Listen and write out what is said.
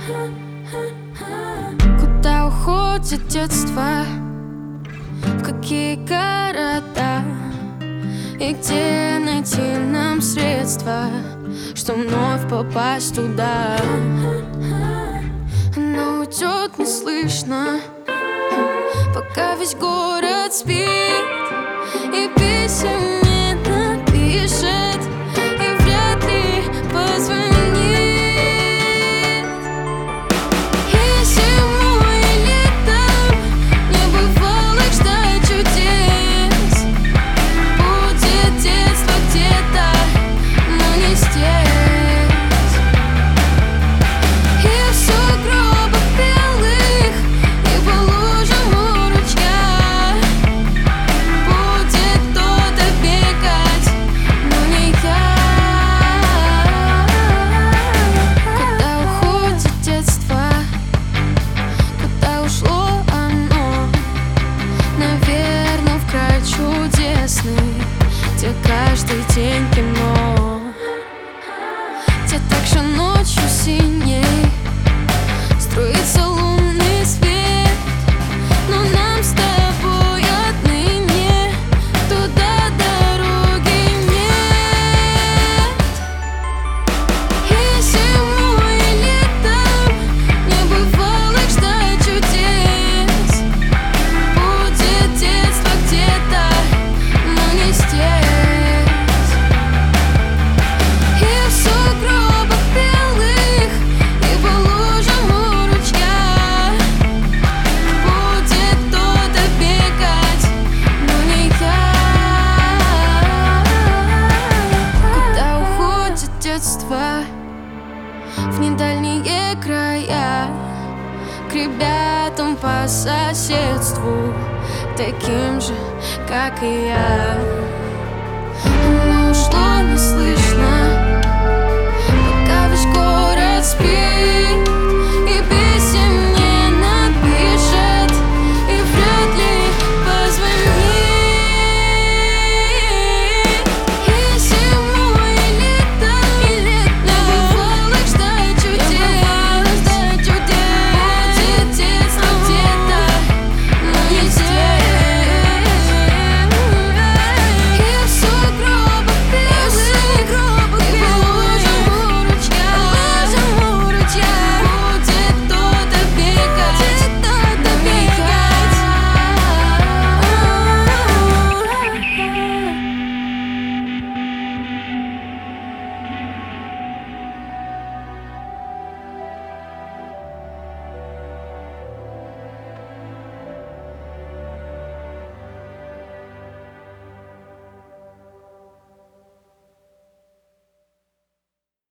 Куда уходит детство? В какие города? И где найти нам средства, что вновь попасть туда? Она уйдет неслышно, пока весь город спит, и писем не напишет, и вряд ли позвонит. И зимой, и летом не бывало ждать чудес. Будет детство где-то, но не здесь. И в сугробах белых, и по лужам у ручья будет кто-то бегать, но не я. Куда уходит детство? Куда ушло оно? Наверное, в край чудесный, где каждый день кино, где также ночью синей струится лунный свет. Но нам с тобой отныне туда дороги нет. И зимой, и летом не бывало ждать чудес. Будет детство где-то, но не здесь. И в сугробах белых, и по лужам у ручья будет кто-то бегать, но не я. Куда уходит детство? В недальние края, к ребятам по соседству, таким же, как и я.